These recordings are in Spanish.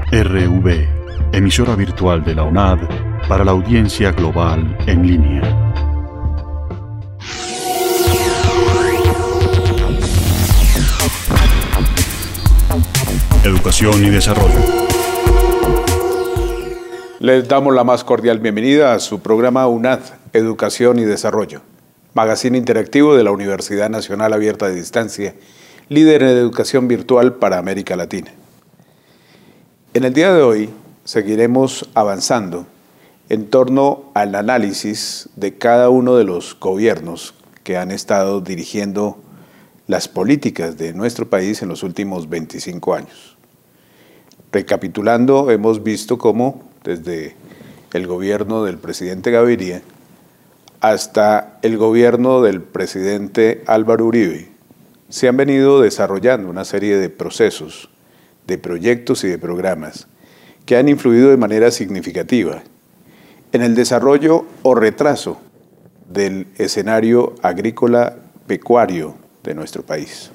RV, emisora virtual de la UNAD para la audiencia global en línea. Educación y desarrollo. Les damos la más cordial bienvenida a su programa UNAD, Educación y Desarrollo, magazine interactivo de la Universidad Nacional Abierta de Distancia, líder en educación virtual para América Latina. En el día de hoy seguiremos avanzando en torno al análisis de cada uno de los gobiernos que han estado dirigiendo las políticas de nuestro país en los últimos 25 años. Recapitulando, hemos visto cómo desde el gobierno del presidente Gaviria hasta el gobierno del presidente Álvaro Uribe se han venido desarrollando una serie de procesos, de proyectos y de programas que han influido de manera significativa en el desarrollo o retraso del escenario agrícola pecuario de nuestro país.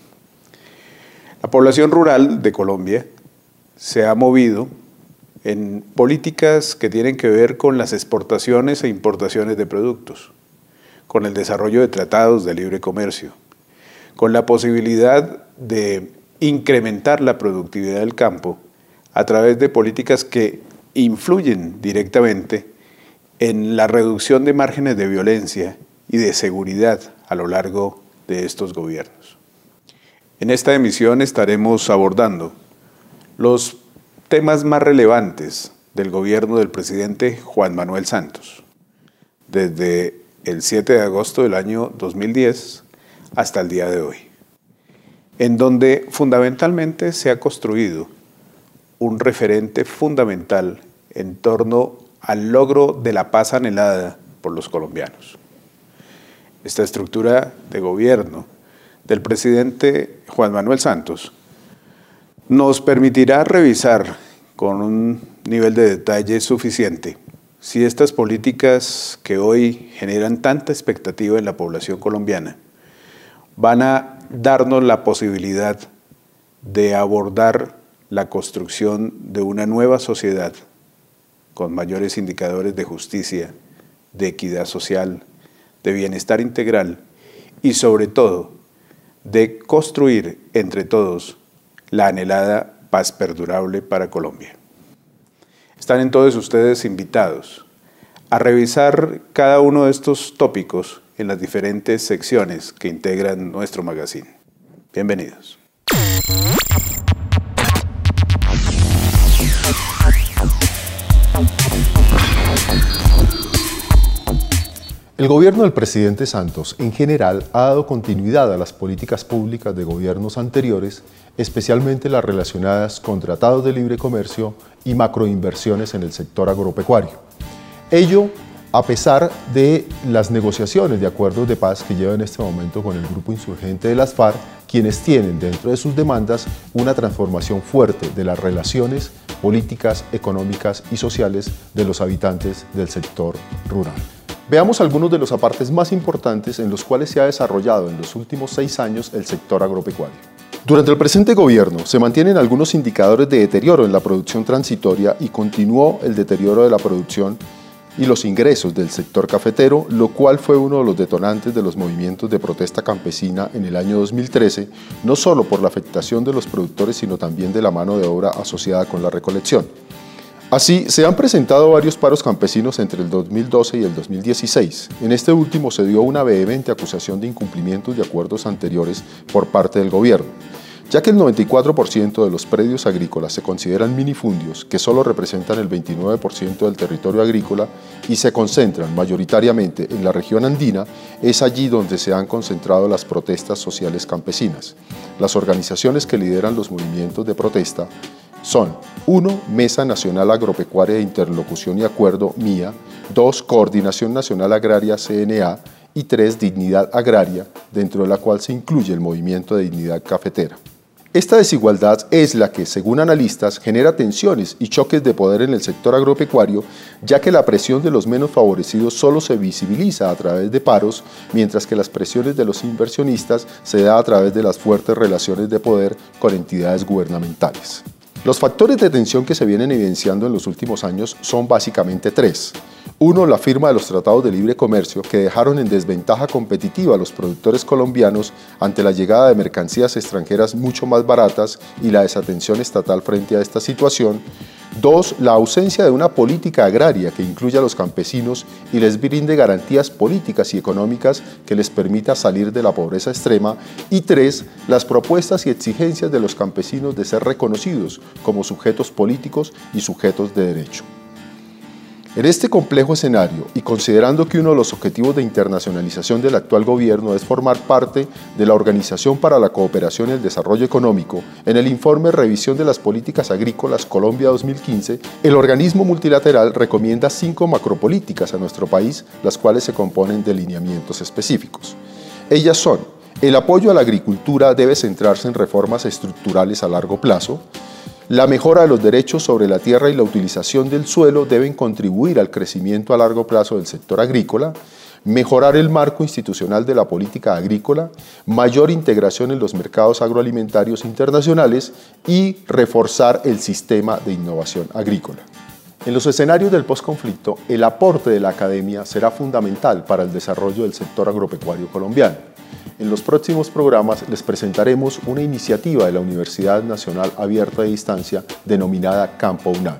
La población rural de Colombia se ha movido en políticas que tienen que ver con las exportaciones e importaciones de productos, con el desarrollo de tratados de libre comercio, con la posibilidad de incrementar la productividad del campo a través de políticas que influyen directamente en la reducción de márgenes de violencia y de seguridad a lo largo de estos gobiernos. En esta emisión estaremos abordando los temas más relevantes del gobierno del presidente Juan Manuel Santos, desde el 7 de agosto del año 2010 hasta el día de hoy, en donde fundamentalmente se ha construido un referente fundamental en torno al logro de la paz anhelada por los colombianos. Esta estructura de gobierno del presidente Juan Manuel Santos nos permitirá revisar con un nivel de detalle suficiente si estas políticas que hoy generan tanta expectativa en la población colombiana van a darnos la posibilidad de abordar la construcción de una nueva sociedad con mayores indicadores de justicia, de equidad social, de bienestar integral y sobre todo de construir entre todos la anhelada paz perdurable para Colombia. Están entonces ustedes invitados a revisar cada uno de estos tópicos en las diferentes secciones que integran nuestro magazine. Bienvenidos. El gobierno del presidente Santos, en general, ha dado continuidad a las políticas públicas de gobiernos anteriores, especialmente las relacionadas con tratados de libre comercio y macroinversiones en el sector agropecuario. Ello a pesar de las negociaciones de acuerdos de paz que lleva en este momento con el grupo insurgente de las FARC, quienes tienen dentro de sus demandas una transformación fuerte de las relaciones políticas, económicas y sociales de los habitantes del sector rural. Veamos algunos de los apartes más importantes en los cuales se ha desarrollado en los últimos 6 años el sector agropecuario. Durante el presente gobierno se mantienen algunos indicadores de deterioro en la producción transitoria y continuó el deterioro de la producción y los ingresos del sector cafetero, lo cual fue uno de los detonantes de los movimientos de protesta campesina en el año 2013, no solo por la afectación de los productores, sino también de la mano de obra asociada con la recolección. Así, se han presentado varios paros campesinos entre el 2012 y el 2016. En este último se dio una vehemente acusación de incumplimientos de acuerdos anteriores por parte del gobierno, ya que el 94% de los predios agrícolas se consideran minifundios que solo representan el 29% del territorio agrícola y se concentran mayoritariamente en la región andina. Es allí donde se han concentrado las protestas sociales campesinas. Las organizaciones que lideran los movimientos de protesta son 1. Mesa Nacional Agropecuaria de Interlocución y Acuerdo, MIA, 2. Coordinación Nacional Agraria, CNA, y 3. Dignidad Agraria, dentro de la cual se incluye el Movimiento de Dignidad Cafetera. Esta desigualdad es la que, según analistas, genera tensiones y choques de poder en el sector agropecuario, ya que la presión de los menos favorecidos solo se visibiliza a través de paros, mientras que las presiones de los inversionistas se da a través de las fuertes relaciones de poder con entidades gubernamentales. Los factores de tensión que se vienen evidenciando en los últimos años son básicamente tres. Uno, la firma de los tratados de libre comercio que dejaron en desventaja competitiva a los productores colombianos ante la llegada de mercancías extranjeras mucho más baratas y la desatención estatal frente a esta situación. Dos, la ausencia de una política agraria que incluya a los campesinos y les brinde garantías políticas y económicas que les permita salir de la pobreza extrema. Y tres, las propuestas y exigencias de los campesinos de ser reconocidos como sujetos políticos y sujetos de derecho. En este complejo escenario, y considerando que uno de los objetivos de internacionalización del actual gobierno es formar parte de la Organización para la Cooperación y el Desarrollo Económico, en el informe Revisión de las Políticas Agrícolas Colombia 2015, el organismo multilateral recomienda 5 macropolíticas a nuestro país, las cuales se componen de lineamientos específicos. Ellas son: el apoyo a la agricultura debe centrarse en reformas estructurales a largo plazo. La mejora de los derechos sobre la tierra y la utilización del suelo deben contribuir al crecimiento a largo plazo del sector agrícola, mejorar el marco institucional de la política agrícola, mayor integración en los mercados agroalimentarios internacionales y reforzar el sistema de innovación agrícola. En los escenarios del posconflicto, el aporte de la academia será fundamental para el desarrollo del sector agropecuario colombiano. En los próximos programas les presentaremos una iniciativa de la Universidad Nacional Abierta de Distancia denominada Campo UNAD.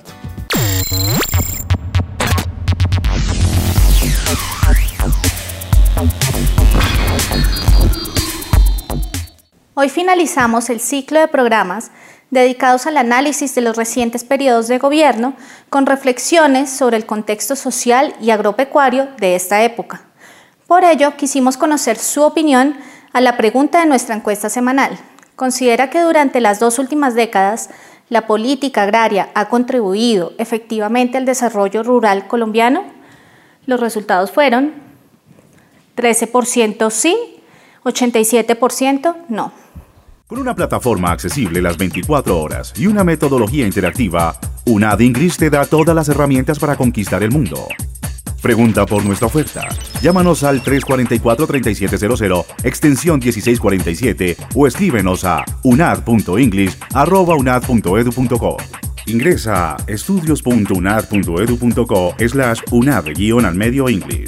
Hoy finalizamos el ciclo de programas dedicados al análisis de los recientes periodos de gobierno con reflexiones sobre el contexto social y agropecuario de esta época. Por ello, quisimos conocer su opinión a la pregunta de nuestra encuesta semanal. ¿Considera que durante las 2 últimas décadas la política agraria ha contribuido efectivamente al desarrollo rural colombiano? Los resultados fueron 13% sí, 87% no. Con una plataforma accesible las 24 horas y una metodología interactiva, UNAD English te da todas las herramientas para conquistar el mundo. Pregunta por nuestra oferta. Llámanos al 344-3700, extensión 1647 o escríbenos a unad.english@unad.edu.co. Ingresa a estudios.unad.edu.co/unad-english.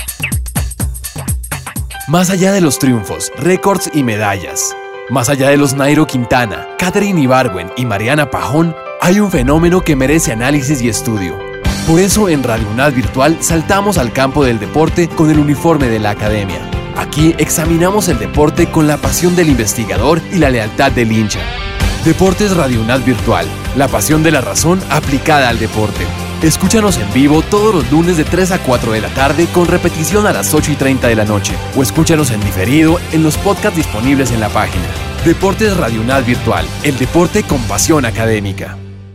Más allá de los triunfos, récords y medallas, más allá de los Nairo Quintana, Catherine Ibargüen y Mariana Pajón, hay un fenómeno que merece análisis y estudio. Por eso en Radio UNAD Virtual saltamos al campo del deporte con el uniforme de la academia. Aquí examinamos el deporte con la pasión del investigador y la lealtad del hincha. Deportes Radio UNAD Virtual, la pasión de la razón aplicada al deporte. Escúchanos en vivo todos los lunes de 3 a 4 de la tarde con repetición a las 8:30 de la noche o escúchanos en diferido en los podcasts disponibles en la página. Deportes Radio UNAD Virtual, el deporte con pasión académica.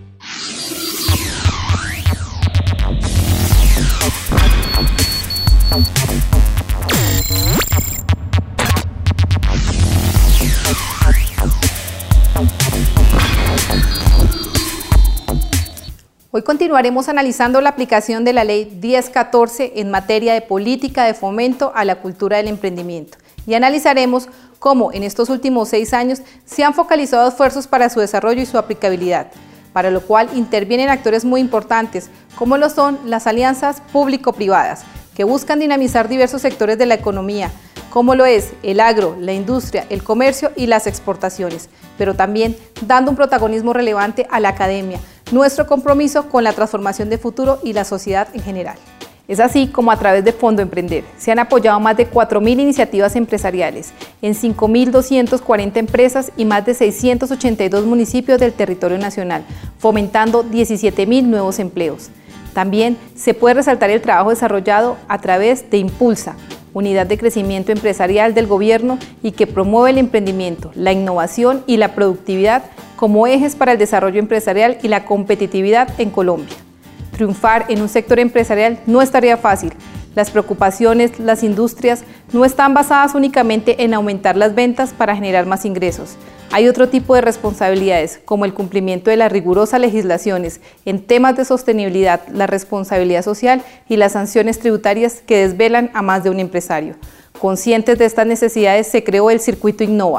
Hoy continuaremos analizando la aplicación de la Ley 1014 en materia de política de fomento a la cultura del emprendimiento y analizaremos cómo en estos últimos 6 años se han focalizado esfuerzos para su desarrollo y su aplicabilidad, para lo cual intervienen actores muy importantes como lo son las alianzas público-privadas que buscan dinamizar diversos sectores de la economía, como lo es el agro, la industria, el comercio y las exportaciones, pero también dando un protagonismo relevante a la academia, nuestro compromiso con la transformación de futuro y la sociedad en general. Es así como a través de Fondo Emprender se han apoyado más de 4.000 iniciativas empresariales en 5.240 empresas y más de 682 municipios del territorio nacional, fomentando 17.000 nuevos empleos. También se puede resaltar el trabajo desarrollado a través de Impulsa, unidad de crecimiento empresarial del gobierno y que promueve el emprendimiento, la innovación y la productividad como ejes para el desarrollo empresarial y la competitividad en Colombia. Triunfar en un sector empresarial no es tarea fácil. Las preocupaciones, las industrias no están basadas únicamente en aumentar las ventas para generar más ingresos. Hay otro tipo de responsabilidades, como el cumplimiento de las rigurosas legislaciones en temas de sostenibilidad, la responsabilidad social y las sanciones tributarias que desvelan a más de un empresario. Conscientes de estas necesidades, se creó el Circuito Innova.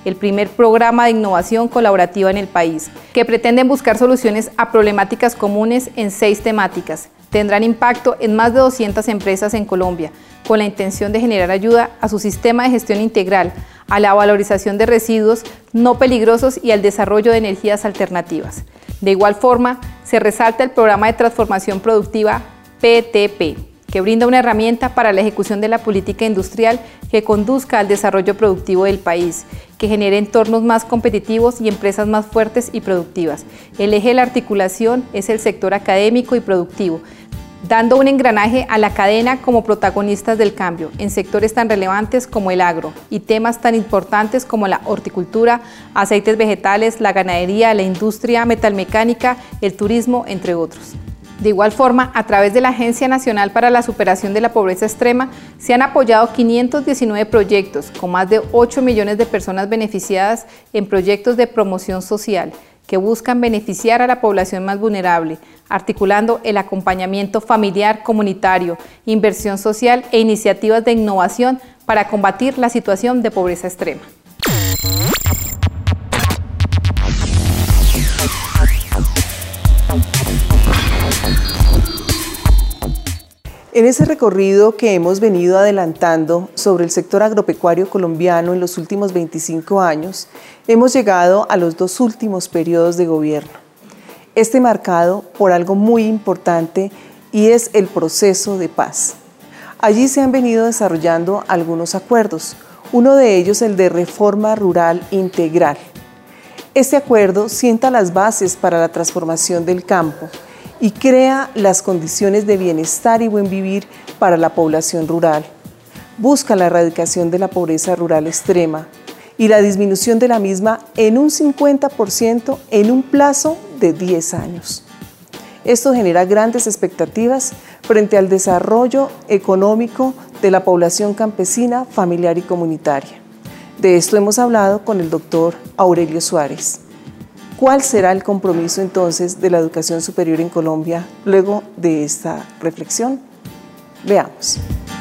el primer programa de innovación colaborativa en el país, que pretenden buscar soluciones a problemáticas comunes en 6 temáticas. Tendrán impacto en más de 200 empresas en Colombia, con la intención de generar ayuda a su sistema de gestión integral, a la valorización de residuos no peligrosos y al desarrollo de energías alternativas. De igual forma, se resalta el programa de transformación productiva PTP, que brinda una herramienta para la ejecución de la política industrial que conduzca al desarrollo productivo del país, que genere entornos más competitivos y empresas más fuertes y productivas. El eje de la articulación es el sector académico y productivo, dando un engranaje a la cadena como protagonistas del cambio en sectores tan relevantes como el agro y temas tan importantes como la horticultura, aceites vegetales, la ganadería, la industria metalmecánica, el turismo, entre otros. De igual forma, a través de la Agencia Nacional para la Superación de la Pobreza Extrema, se han apoyado 519 proyectos con más de 8 millones de personas beneficiadas en proyectos de promoción social que buscan beneficiar a la población más vulnerable, articulando el acompañamiento familiar, comunitario, inversión social e iniciativas de innovación para combatir la situación de pobreza extrema. En ese recorrido que hemos venido adelantando sobre el sector agropecuario colombiano en los últimos 25 años, hemos llegado a los 2 últimos periodos de gobierno. Este marcado por algo muy importante y es el proceso de paz. Allí se han venido desarrollando algunos acuerdos, uno de ellos el de reforma rural integral. Este acuerdo sienta las bases para la transformación del campo y crea las condiciones de bienestar y buen vivir para la población rural. Busca la erradicación de la pobreza rural extrema y la disminución de la misma en un 50% en un plazo de 10 años. Esto genera grandes expectativas frente al desarrollo económico de la población campesina, familiar y comunitaria. De esto hemos hablado con el doctor Aurelio Suárez. ¿Cuál será el compromiso entonces de la educación superior en Colombia luego de esta reflexión? Veamos.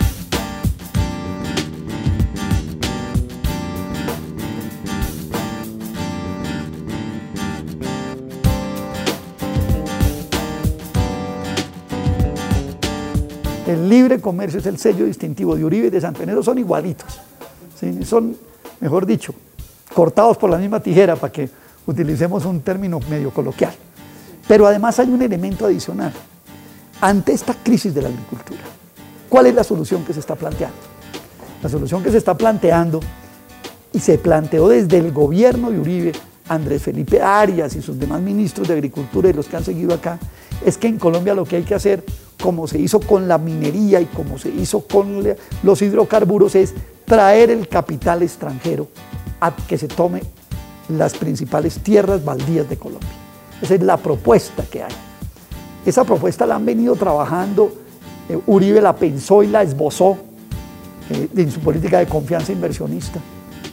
El libre comercio es el sello distintivo de Uribe y de Santo Venero, son igualitos, ¿sí? Son, mejor dicho, cortados por la misma tijera para que utilicemos un término medio coloquial. Pero además hay un elemento adicional. Ante esta crisis de la agricultura, ¿cuál es la solución que se está planteando? La solución que se está planteando y se planteó desde el gobierno de Uribe, Andrés Felipe Arias y sus demás ministros de Agricultura y los que han seguido acá, es que en Colombia lo que hay que hacer, como se hizo con la minería y como se hizo con los hidrocarburos, es traer el capital extranjero a que se tome las principales tierras baldías de Colombia. Esa es la propuesta que hay. Esa propuesta la han venido trabajando, Uribe la pensó y la esbozó en su política de confianza inversionista.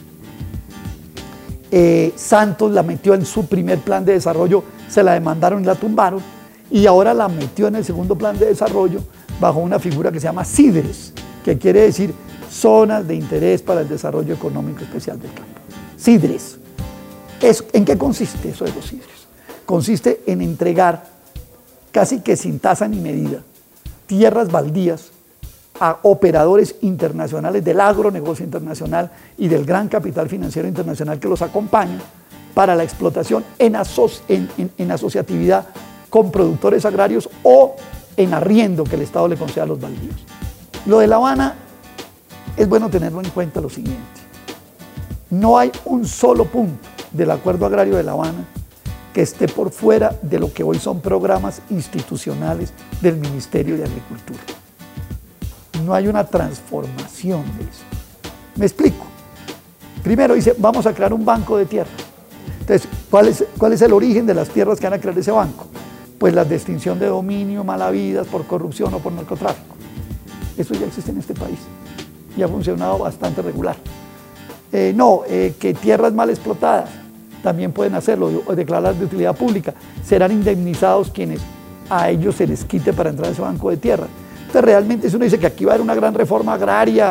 Santos la metió en su primer plan de desarrollo, se la demandaron y la tumbaron, y ahora la metió en el segundo plan de desarrollo bajo una figura que se llama CIDRES, que quiere decir Zonas de Interés para el Desarrollo Económico Especial del Campo. CIDRES. ¿En qué consiste eso de los CIDRES? Consiste en entregar, casi que sin tasa ni medida, tierras baldías a operadores internacionales del agronegocio internacional y del gran capital financiero internacional que los acompaña para la explotación en asociatividad con productores agrarios o en arriendo que el Estado le conceda a los baldíos. Lo de La Habana es bueno tenerlo en cuenta lo siguiente. No hay un solo punto del Acuerdo Agrario de La Habana que esté por fuera de lo que hoy son programas institucionales del Ministerio de Agricultura. No hay una transformación de eso. Me explico. Primero dice, vamos a crear un banco de tierras. Entonces, ¿cuál es el origen de las tierras que van a crear ese banco? Pues la extinción de dominio, malavidas, por corrupción o por narcotráfico. Eso ya existe en este país y ha funcionado bastante regular. Que tierras mal explotadas también pueden hacerlo, declarar de utilidad pública. Serán indemnizados quienes a ellos se les quite para entrar a ese banco de tierras. Entonces realmente si uno dice que aquí va a haber una gran reforma agraria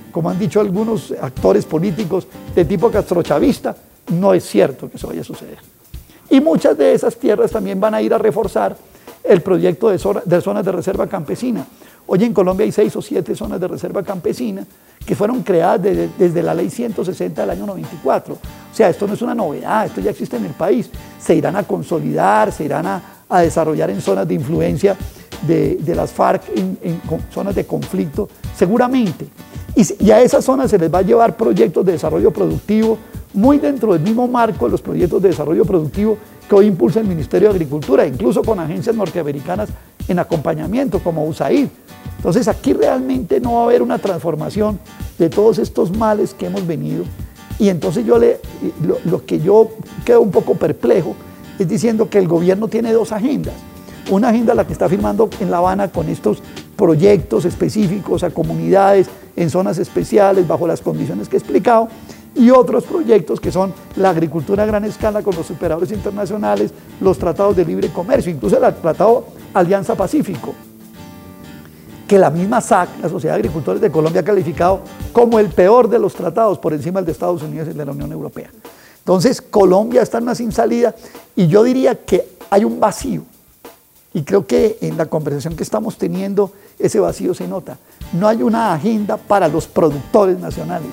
como han dicho algunos actores políticos de tipo castrochavista, no es cierto que eso vaya a suceder. Y muchas de esas tierras también van a ir a reforzar el proyecto de zonas de reserva campesina. Hoy en Colombia hay 6 o 7 zonas de reserva campesina que fueron creadas desde la ley 160 del año 94. O sea, esto no es una novedad, esto ya existe en el país. Se irán a consolidar, se irán a desarrollar en zonas de influencia de las FARC, en zonas de conflicto, seguramente. Y a esas zonas se les va a llevar proyectos de desarrollo productivo, muy dentro del mismo marco de los proyectos de desarrollo productivo que hoy impulsa el Ministerio de Agricultura, incluso con agencias norteamericanas en acompañamiento, como USAID. Entonces aquí realmente no va a haber una transformación de todos estos males que hemos venido. Y entonces lo que yo quedo un poco perplejo es diciendo que el gobierno tiene 2 agendas. Una agenda la que está firmando en La Habana con estos proyectos específicos a comunidades en zonas especiales bajo las condiciones que he explicado, y otros proyectos que son la agricultura a gran escala con los operadores internacionales, los tratados de libre comercio, incluso el tratado Alianza Pacífico, que la misma SAC, la Sociedad de Agricultores de Colombia, ha calificado como el peor de los tratados por encima del de Estados Unidos y de la Unión Europea. Entonces Colombia está en una sin salida y yo diría que hay un vacío. Y creo que en la conversación que estamos teniendo ese vacío se nota. No hay una agenda para los productores nacionales.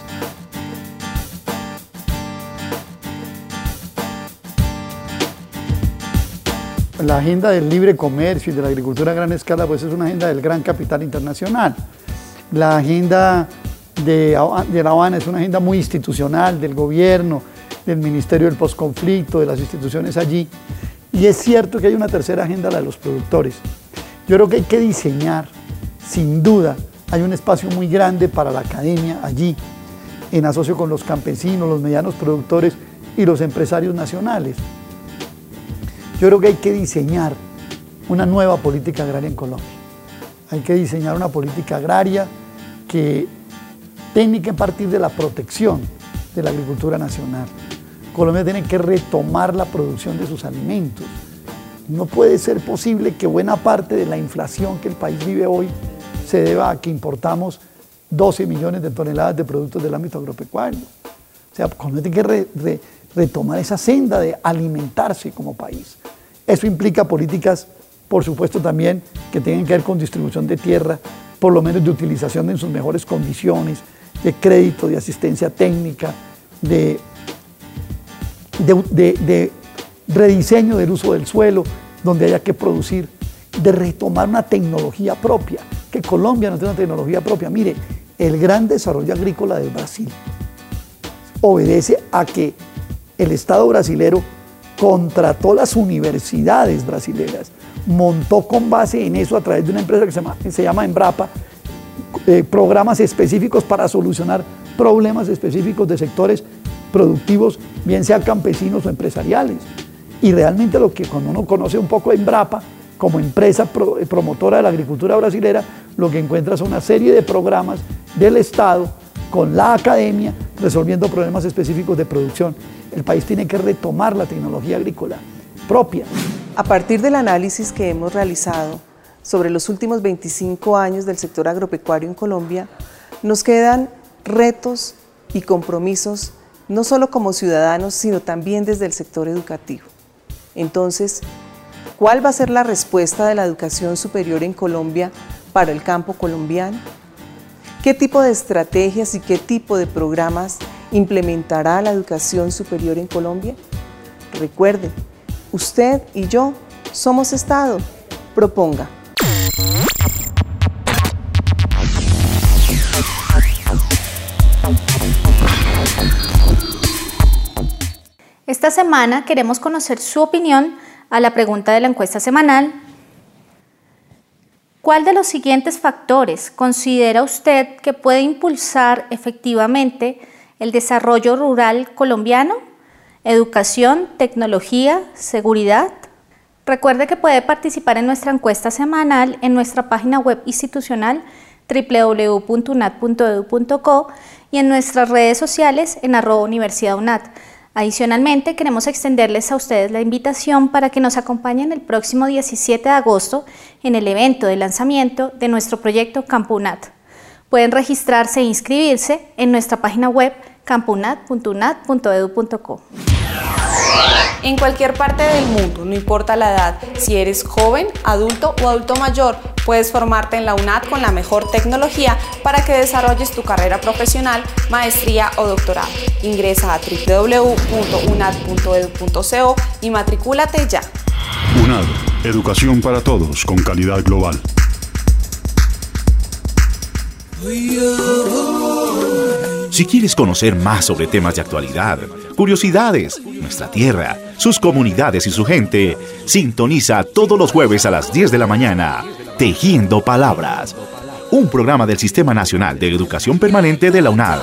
La agenda del libre comercio y de la agricultura a gran escala pues es una agenda del gran capital internacional. La agenda de La Habana es una agenda muy institucional del gobierno, del Ministerio del Postconflicto, de las instituciones allí. Y es cierto que hay una tercera agenda, la de los productores. Yo creo que hay que diseñar, sin duda, hay un espacio muy grande para la academia allí, en asocio con los campesinos, los medianos productores y los empresarios nacionales. Yo creo que hay que diseñar una nueva política agraria en Colombia. Hay que diseñar una política agraria que tiene que partir de la protección de la agricultura nacional. Colombia tiene que retomar la producción de sus alimentos. No puede ser posible que buena parte de la inflación que el país vive hoy se deba a que importamos 12 millones de toneladas de productos del ámbito agropecuario. O sea, Colombia tiene que retomar esa senda de alimentarse como país. Eso implica políticas, por supuesto, también que tengan que ver con distribución de tierra, por lo menos de utilización en sus mejores condiciones, de crédito, de asistencia técnica, de rediseño del uso del suelo, donde haya que producir, de retomar una tecnología propia, que Colombia no tiene una tecnología propia. Mire, el gran desarrollo agrícola del Brasil obedece a que el Estado brasilero contrató las universidades brasileras, montó con base en eso a través de una empresa que se llama Embrapa, programas específicos para solucionar problemas específicos de sectores productivos, bien sea campesinos o empresariales. Y realmente lo que cuando uno conoce un poco Embrapa, como empresa promotora de la agricultura brasilera, lo que encuentra es una serie de programas del Estado con la academia resolviendo problemas específicos de producción. El país tiene que retomar la tecnología agrícola propia. A partir del análisis que hemos realizado sobre los últimos 25 años del sector agropecuario en Colombia, nos quedan retos y compromisos no solo como ciudadanos, sino también desde el sector educativo. Entonces, ¿cuál va a ser la respuesta de la educación superior en Colombia para el campo colombiano? ¿Qué tipo de estrategias y qué tipo de programas implementará la educación superior en Colombia? Recuerde, usted y yo somos Estado. Proponga. Esta semana queremos conocer su opinión a la pregunta de la encuesta semanal. ¿Cuál de los siguientes factores considera usted que puede impulsar efectivamente el desarrollo rural colombiano? ¿Educación, tecnología, seguridad? Recuerde que puede participar en nuestra encuesta semanal en nuestra página web institucional www.unat.edu.co y en nuestras redes sociales en @universidadunat. Adicionalmente, queremos extenderles a ustedes la invitación para que nos acompañen el próximo 17 de agosto en el evento de lanzamiento de nuestro proyecto Campo UNAT. Pueden registrarse e inscribirse en nuestra página web campunat.unat.edu.co. En cualquier parte del mundo, no importa la edad, si eres joven, adulto o adulto mayor, puedes formarte en la UNAT con la mejor tecnología para que desarrolles tu carrera profesional, maestría o doctorado. Ingresa a www.unat.edu.co y matricúlate ya. UNAT, educación para todos con calidad global. Si quieres conocer más sobre temas de actualidad, curiosidades, nuestra tierra, sus comunidades y su gente, sintoniza todos los jueves a las 10 de la mañana, Tejiendo Palabras, un programa del Sistema Nacional de Educación Permanente de la UNAD.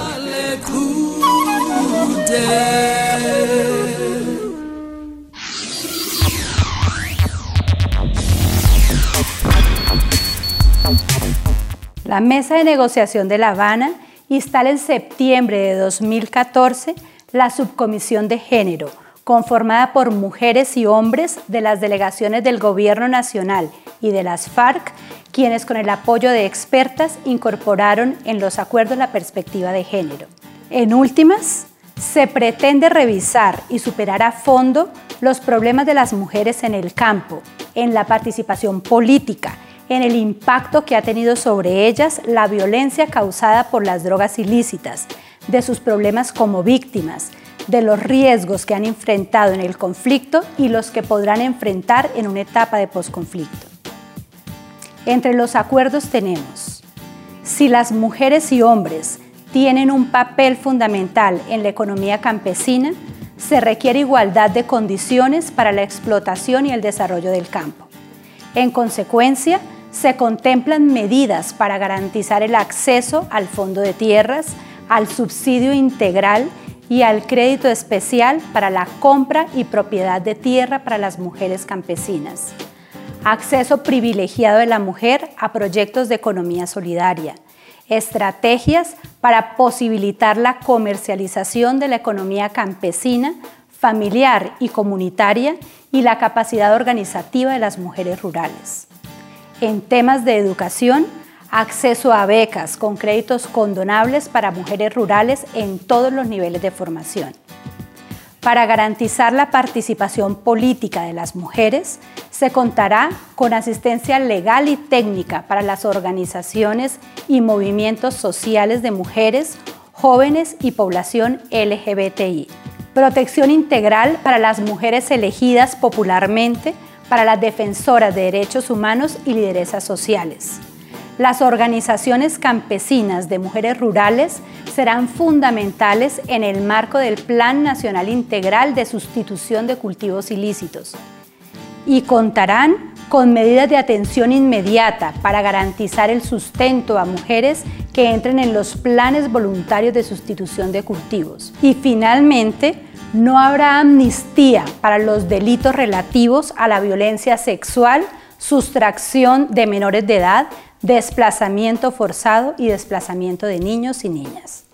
La Mesa de Negociación de La Habana instala en septiembre de 2014 la Subcomisión de Género, conformada por mujeres y hombres de las delegaciones del Gobierno Nacional y de las FARC, quienes con el apoyo de expertas incorporaron en los acuerdos la perspectiva de género. En últimas, se pretende revisar y superar a fondo los problemas de las mujeres en el campo, en la participación política, en el impacto que ha tenido sobre ellas la violencia causada por las drogas ilícitas, de sus problemas como víctimas, de los riesgos que han enfrentado en el conflicto y los que podrán enfrentar en una etapa de posconflicto. Entre los acuerdos tenemos: si las mujeres y hombres tienen un papel fundamental en la economía campesina, se requiere igualdad de condiciones para la explotación y el desarrollo del campo. En consecuencia, se contemplan medidas para garantizar el acceso al fondo de tierras, al subsidio integral y al crédito especial para la compra y propiedad de tierra para las mujeres campesinas. Acceso privilegiado de la mujer a proyectos de economía solidaria. Estrategias para posibilitar la comercialización de la economía campesina, familiar y comunitaria y la capacidad organizativa de las mujeres rurales. En temas de educación, acceso a becas con créditos condonables para mujeres rurales en todos los niveles de formación. Para garantizar la participación política de las mujeres, se contará con asistencia legal y técnica para las organizaciones y movimientos sociales de mujeres, jóvenes y población LGBTI. Protección integral para las mujeres elegidas popularmente, para las defensoras de derechos humanos y lideresas sociales. Las organizaciones campesinas de mujeres rurales serán fundamentales en el marco del Plan Nacional Integral de Sustitución de Cultivos Ilícitos y contarán con medidas de atención inmediata para garantizar el sustento a mujeres que entren en los planes voluntarios de sustitución de cultivos. Y finalmente, no habrá amnistía para los delitos relativos a la violencia sexual, sustracción de menores de edad, desplazamiento forzado y desplazamiento de niños y niñas.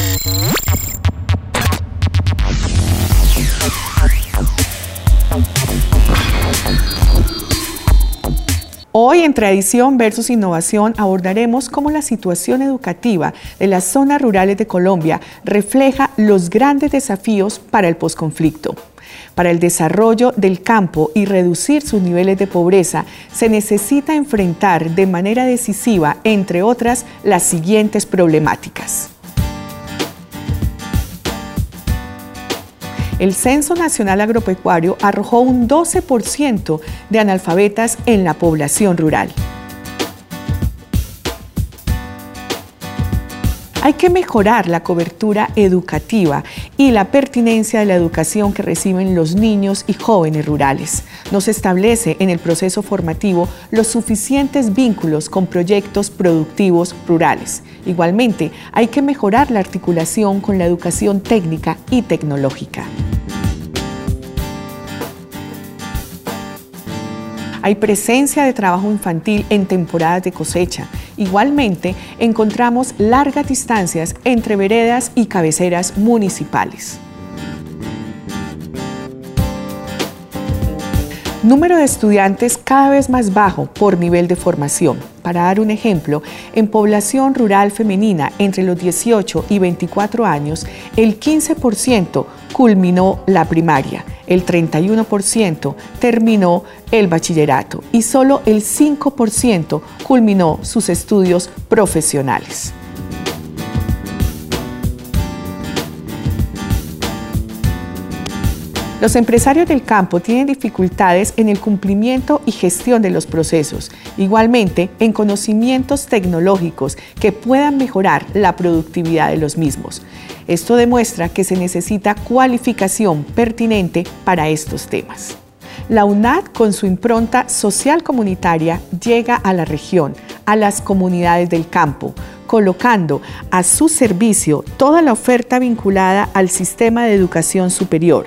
Hoy en Tradición versus Innovación abordaremos cómo la situación educativa de las zonas rurales de Colombia refleja los grandes desafíos para el posconflicto. Para el desarrollo del campo y reducir sus niveles de pobreza, se necesita enfrentar de manera decisiva, entre otras, las siguientes problemáticas. El Censo Nacional Agropecuario arrojó un 12% de analfabetas en la población rural. Hay que mejorar la cobertura educativa y la pertinencia de la educación que reciben los niños y jóvenes rurales. No se establece en el proceso formativo los suficientes vínculos con proyectos productivos rurales. Igualmente, hay que mejorar la articulación con la educación técnica y tecnológica. Hay presencia de trabajo infantil en temporadas de cosecha. Igualmente, encontramos largas distancias entre veredas y cabeceras municipales. Número de estudiantes cada vez más bajo por nivel de formación. Para dar un ejemplo, en población rural femenina entre los 18 y 24 años, el 15% culminó la primaria, el 31% terminó el bachillerato y solo el 5% culminó sus estudios profesionales. Los empresarios del campo tienen dificultades en el cumplimiento y gestión de los procesos, igualmente en conocimientos tecnológicos que puedan mejorar la productividad de los mismos. Esto demuestra que se necesita cualificación pertinente para estos temas. La UNAD, con su impronta social comunitaria, llega a la región, a las comunidades del campo, colocando a su servicio toda la oferta vinculada al sistema de educación superior,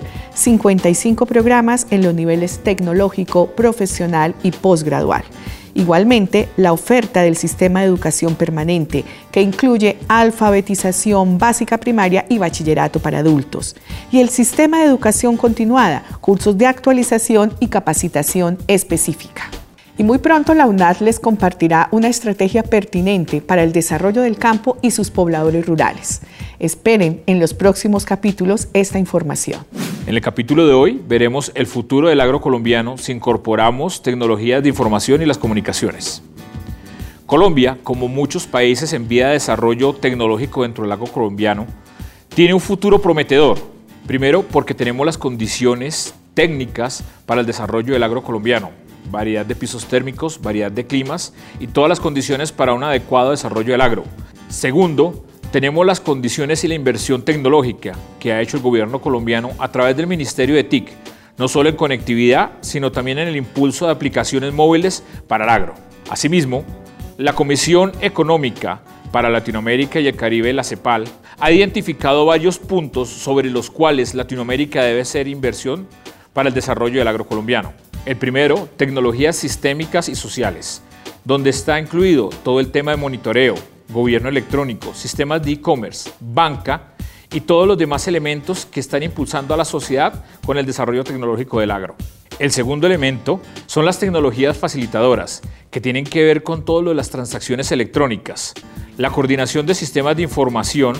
55 programas en los niveles tecnológico, profesional y posgradual. Igualmente, la oferta del sistema de educación permanente, que incluye alfabetización básica primaria y bachillerato para adultos. Y el sistema de educación continuada, cursos de actualización y capacitación específica. Y muy pronto la UNAD les compartirá una estrategia pertinente para el desarrollo del campo y sus pobladores rurales. Esperen en los próximos capítulos esta información. En el capítulo de hoy veremos el futuro del agro colombiano si incorporamos tecnologías de información y las comunicaciones. Colombia, como muchos países en vía de desarrollo tecnológico dentro del agro colombiano, tiene un futuro prometedor. Primero, porque tenemos las condiciones técnicas para el desarrollo del agro colombiano. Variedad de pisos térmicos, variedad de climas y todas las condiciones para un adecuado desarrollo del agro. Segundo, tenemos las condiciones y la inversión tecnológica que ha hecho el gobierno colombiano a través del Ministerio de TIC, no solo en conectividad, sino también en el impulso de aplicaciones móviles para el agro. Asimismo, la Comisión Económica para Latinoamérica y el Caribe, la CEPAL, ha identificado varios puntos sobre los cuales Latinoamérica debe hacer inversión para el desarrollo del agro colombiano. El primero, tecnologías sistémicas y sociales, donde está incluido todo el tema de monitoreo, gobierno electrónico, sistemas de e-commerce, banca y todos los demás elementos que están impulsando a la sociedad con el desarrollo tecnológico del agro. El segundo elemento son las tecnologías facilitadoras, que tienen que ver con todo lo de las transacciones electrónicas, la coordinación de sistemas de información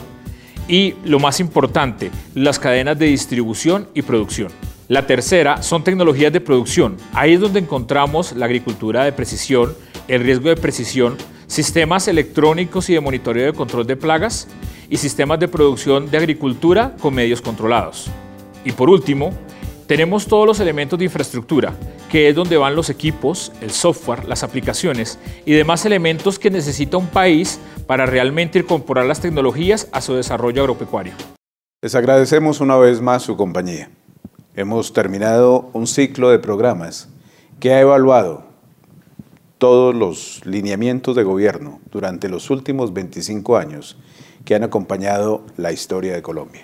y, lo más importante, las cadenas de distribución y producción. La tercera son tecnologías de producción. Ahí es donde encontramos la agricultura de precisión, el riesgo de precisión, sistemas electrónicos y de monitoreo de control de plagas y sistemas de producción de agricultura con medios controlados. Y por último, tenemos todos los elementos de infraestructura, que es donde van los equipos, el software, las aplicaciones y demás elementos que necesita un país para realmente incorporar las tecnologías a su desarrollo agropecuario. Les agradecemos una vez más su compañía. Hemos terminado un ciclo de programas que ha evaluado todos los lineamientos de gobierno durante los últimos 25 años que han acompañado la historia de Colombia.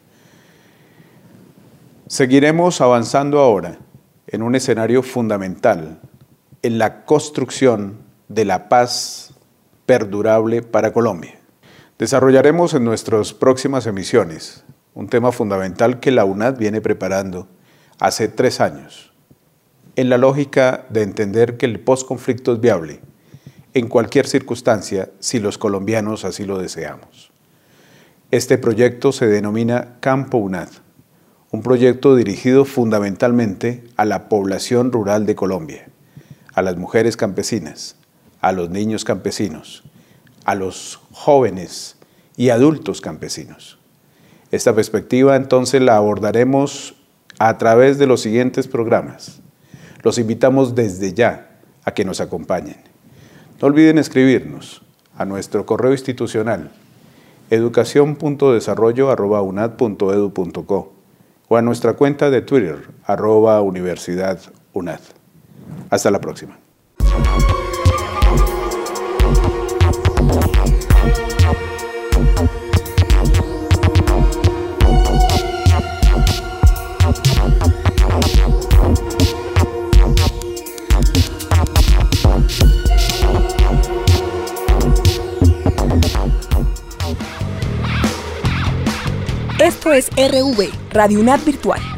Seguiremos avanzando ahora en un escenario fundamental en la construcción de la paz perdurable para Colombia. Desarrollaremos en nuestras próximas emisiones un tema fundamental que la UNAD viene preparando hace 3 años, en la lógica de entender que el posconflicto es viable en cualquier circunstancia si los colombianos así lo deseamos. Este proyecto se denomina Campo UNAD, un proyecto dirigido fundamentalmente a la población rural de Colombia, a las mujeres campesinas, a los niños campesinos, a los jóvenes y adultos campesinos. Esta perspectiva entonces la abordaremos a través de los siguientes programas. Los invitamos desde ya a que nos acompañen. No olviden escribirnos a nuestro correo institucional educacion.desarrollo@unad.edu.co o a nuestra cuenta de Twitter @universidadunad. Hasta la próxima. Esto es RV, Radio UNAD Virtual.